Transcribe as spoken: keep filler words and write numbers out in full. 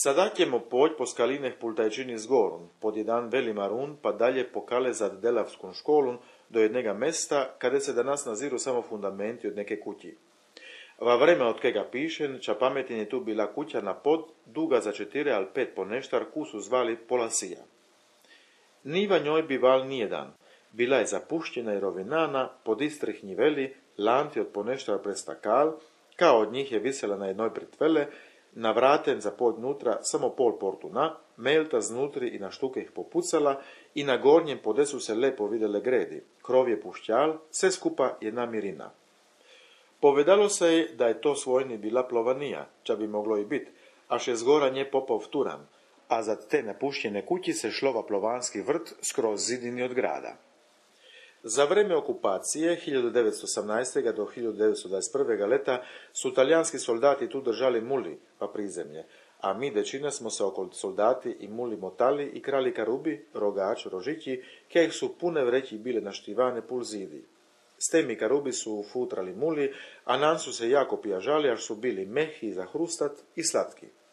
Sadak jemo poć po skalineh pultajčini z gorun, pod jedan veli marun, pa dalje po kalezat delavskom školun do jednega mesta, kade se danas naziru samo fundamenti od neke kući. Va vreme od kega pišen, ča pametin je tu bila kuća na pod, duga za četiri al pet po neštar, ku su zvali Polasija. Niva njoj bival nijedan, bila je zapuštjena i rovinana, pod istrih njiveli, lanti od poneštar prestakal, kao od njih je visela na jednoj pritvele, navraten za pod nutra samo pol portuna, melta znutri i na štuke ih popucala i na gornjem podesu se lepo videle gredi, krov je pušćal, sve skupa jedna mirina. Povedalo se je da je to svojni bila plovanija, ča bi moglo i bit, až je zgora nje popov turan, a za te napuštjene kući se šlova plovanski vrt skroz zidini od grada. Za vreme okupacije hiljadu devetsto osamnaest. do hiljadu devetsto dvadeset prve. leta su talijanski soldati tu držali muli pa prizemlje, a mi dečina smo se oko soldati i muli motali i krali karubi, rogač, rožići, keh su pune vreći bile naštivane pul zidi. S temi karubi su futrali muli, a nam su se jako pijažali, až su bili mehi za hrustat i slatki.